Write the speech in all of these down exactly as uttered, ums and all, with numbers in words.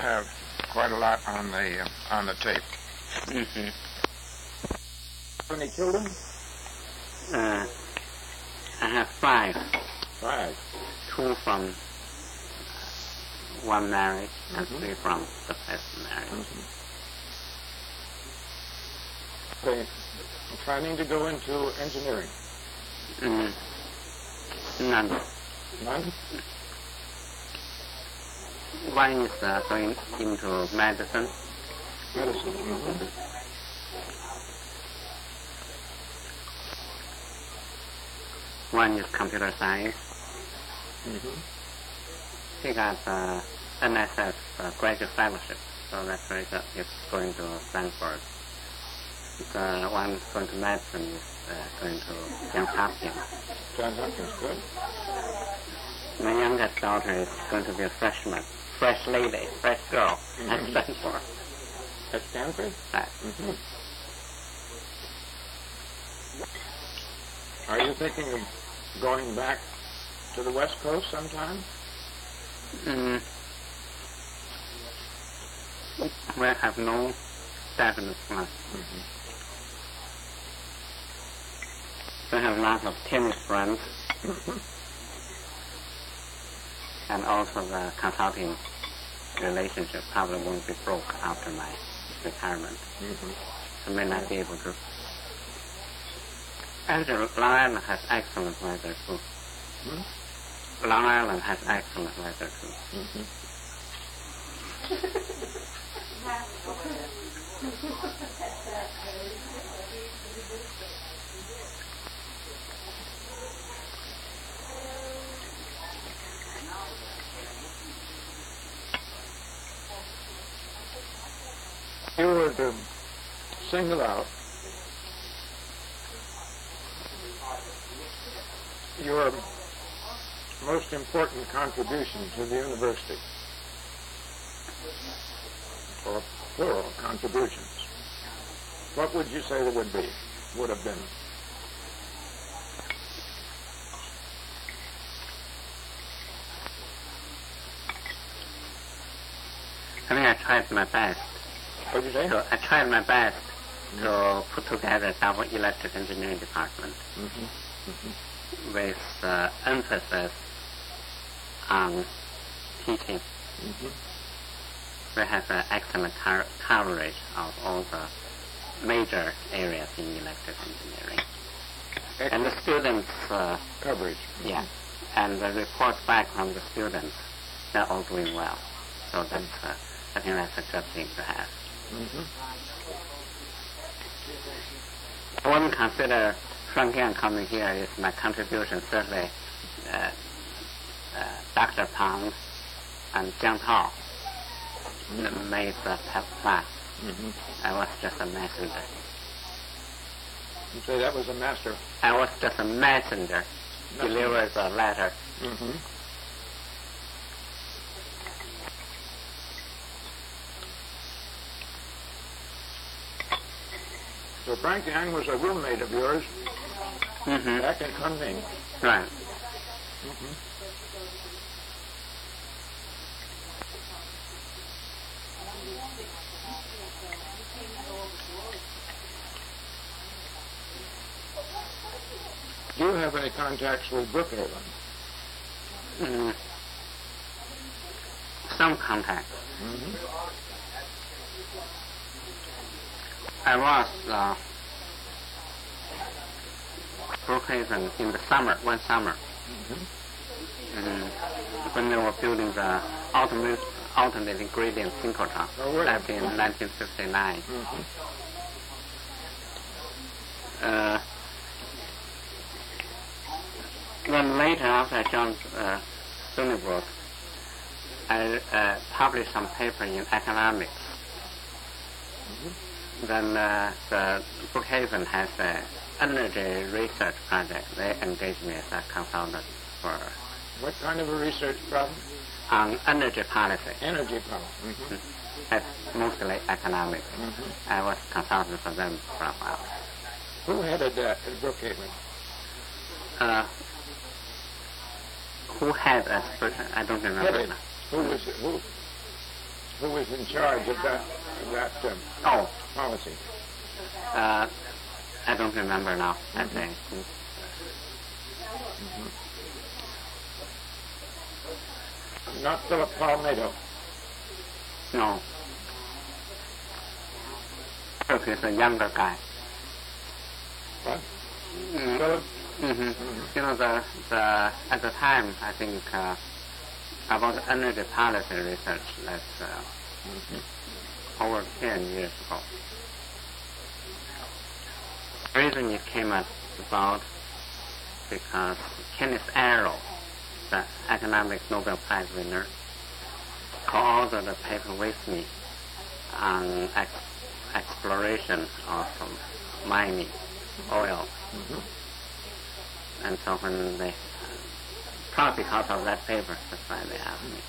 have quite a lot on the uh, on the tape. Mm-hmm. Any children? Uh, I have five. Five. Two from one marriage and Mm-hmm. three from the first marriage. Mm-hmm. Okay. Planning to go into engineering? Mm. None. None? One is uh, going into medicine. Medicine. Mm-hmm. One is computer science. Mm-hmm. He got uh, N S F uh, graduate fellowship, so that's why he's going to Stanford. The one going to medicine is uh, going to Johns Hopkins. Johns Hopkins, good. My youngest daughter is going to be a freshman, fresh lady, fresh girl Mm-hmm. at Stanford. At Stanford? Right. Mm-hmm. Are you thinking of going back to the West Coast sometime? Mm. We have no definite plan. Mm-hmm. We have lots of tennis friends, and also the consulting relationship probably won't be broke after my retirement. Mm-hmm. I may not be able to. Actually, Long Island has excellent weather too. Hmm? Long Island has excellent weather too. Mm-hmm. If you were to single out your most important contribution to the university, or plural contributions, what would you say there would be, would have been? I think I tried my best. What did you say? So I tried my best to put together a double electric engineering department Mm-hmm. Mm-hmm. with uh, emphasis on teaching. Mm-hmm. We have uh, excellent car- coverage of all the major areas in electric engineering. And the students, uh, Coverage. yeah, and the reports back from the students, they're all doing well. So that's, uh, I think that's a good thing to have. Mm-hmm. I wouldn't consider Frankian coming here is my contribution. Certainly, uh, uh, Doctor Pang and Jiang Tao Mm-hmm. made the top class. Mm-hmm. I was just a messenger. You say that was a master. I was just a messenger, No. delivered the letter. Mm-hmm. So Frank Yang was a roommate of yours Mm-hmm. back in Kunming. Right. Mm-hmm. Do you have any contacts with Brookhaven? Mm. Some contact. Mm-hmm. I was uh, Brookhaven in the summer, one summer, Mm-hmm. mm, when they were building the alternate, alternate ingredient synchrotron. Oh, really? That's in nineteen fifty-nine. Mm-hmm. Uh, then later, after I joined uh, Stony Brook, I uh, published some paper in economics. Mm-hmm. Then uh, the Brookhaven has an energy research project. They engaged me as a consultant for What kind of a research problem? on energy policy. Energy problem. Mm-hmm. That's mostly economics. Mm-hmm. I was consultant for them for a while. Who headed that at Brookhaven? Uh, who had a person? I don't remember. Headed. Who was it? Who? who was in charge of that of that um, Oh, policy? uh, I don't remember now. I Mhm. think. Not Philip Palmetto. No. Philip is a younger guy. What? Mm. Philip? Mm-hmm. Mhm. You know, the, the at the time, I think uh, about energy policy research, that's uh, Mhm. over ten years ago. The reason it came up about because Kenneth Arrow, the economics Nobel Prize winner, co-authored a paper with me on ex- exploration of um, mining oil. Mhm. And so when they, probably because of that paper, that's why they asked me.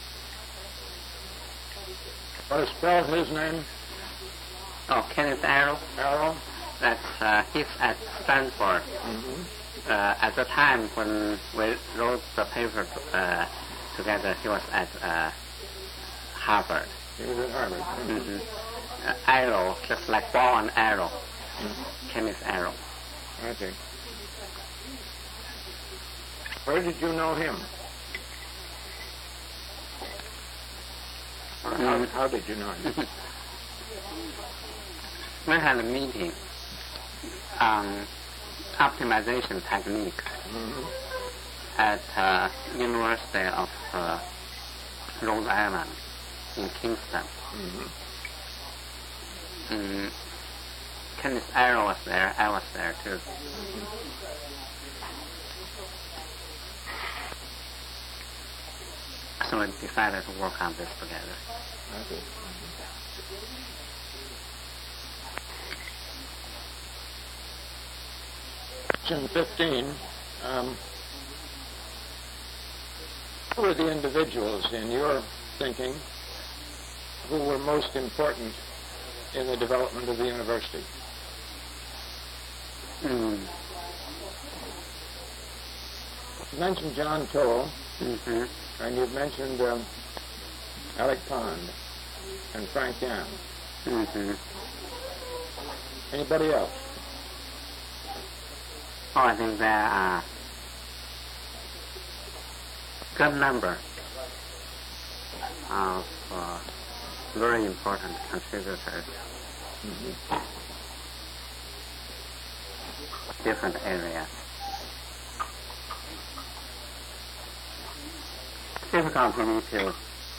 Or spell his name? Oh, Kenneth Arrow, Arrow? that's, uh, he's at Stanford. Mm-hmm. Uh, at the time when we wrote the paper uh, together, he was at uh, Harvard. He was at Harvard. Mm-hmm. Mm-hmm. Uh, arrow, just like ball and arrow. Mm-hmm. Kenneth Arrow. I see. Where did you know him? Or how, Mm. how did you know him? We had a meeting on optimization technique Mm-hmm. at uh, University of uh, Rhode Island in Kingston. Mm-hmm. Mm, Kenneth Arrow was there. I was there too. So we decided to work on this together. I see. Section fifteen, um, who were the individuals in your thinking who were most important in the development of the university? Mm. You mentioned John Toll, Mm-hmm. and you've mentioned um, Alec Pond and Frank Yan. Mm-hmm. Anybody else? Oh, I think there are a good number of uh, very important contributors, Mm-hmm. different areas. Difficult for me to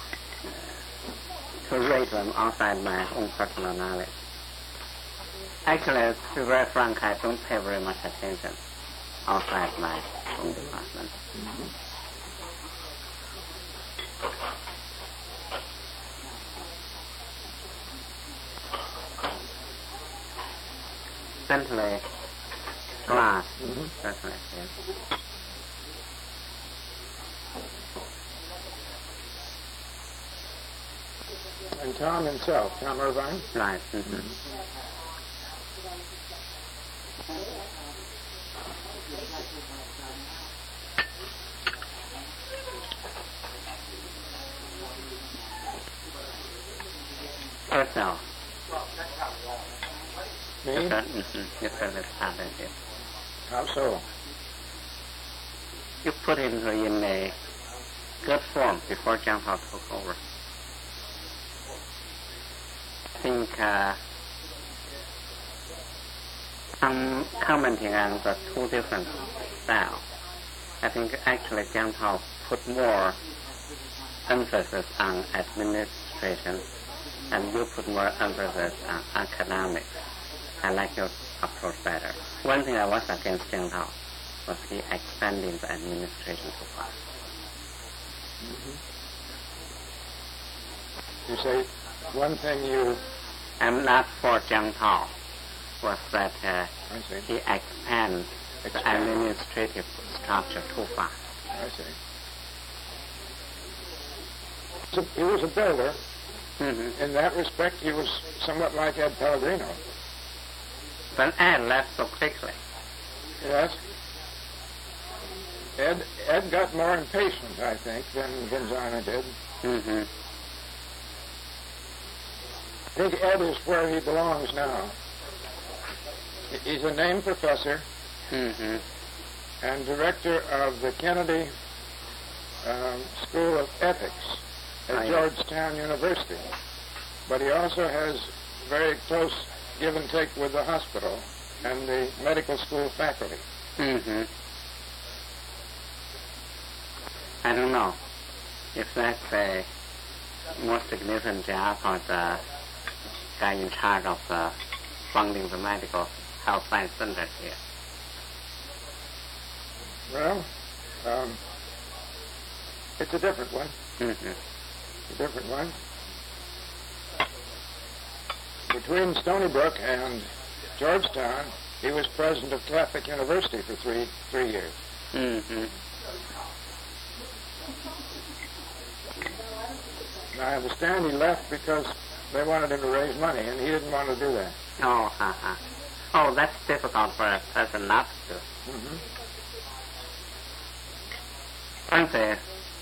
to rate them outside my own personal knowledge. Actually, to be very frank, I don't pay very much attention outside my own department. Certainly, glass, Mhm. certainly, yes. And Tom himself, Tom Irvine? Right. Mm-hmm. Herself. Me? Yes, sir. Mm-hmm. Yes, sir. That's how it is. How so? You put it in a good form before John Hall took over. I think uh, I'm commenting on the two different styles. I think actually John Hall put more emphasis on administration, and you put more emphasis on economics. I like your approach better. One thing I was against John Hall was he expanding the administration too fast. You say one thing you... I'm not for Jiang Tao, was that uh, I see. he expands the Expand. administrative structure too fast. I see. So he was a builder. Mm-hmm. In that respect, he was somewhat like Ed Pellegrino. But Ed left so quickly. Yes. Ed Ed got more impatient, I think, than Gonzaga did. Mm-hmm. Big Ed is where he belongs now. He's a named professor mm-hmm. and director of the Kennedy um, School of Ethics at oh, yeah. Georgetown University. But he also has very close give and take with the hospital and the medical school faculty. Mm-hmm. I don't know if that's a more significant job or the guy in charge of uh, funding the medical health science center here. Well, um, it's a different one. Mm-hmm. A different one. Between Stony Brook and Georgetown, he was president of Catholic University for three three years. Mm-hmm. Now, I understand he left because they wanted him to raise money, and he didn't want to do that. Oh, uh-huh. Oh, that's difficult for a person not to. Mm-hmm. Once a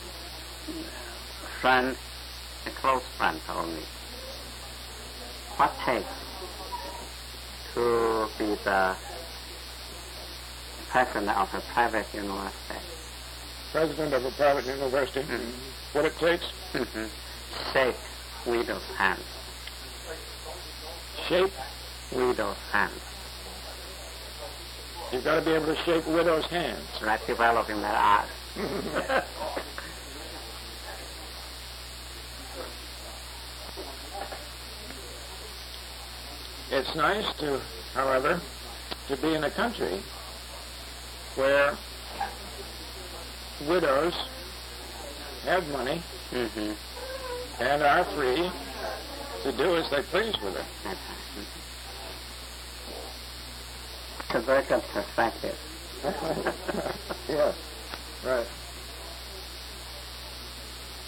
friend, a close friend told me, what takes to be the president of a private university? President of a private university. Mm-hmm. What it takes? Mm-hmm. Shake widow's hand. Shake? Widow's hand. You've got to be able to shake widows' hands. Like developing that art. It's nice to, however, to be in a country where widows have money Mm-hmm. and are free to do as they please with it. That's right. It's a very good perspective. Yes, right.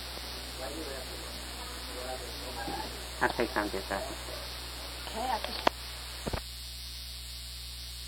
I'll take some of this. Okay, I just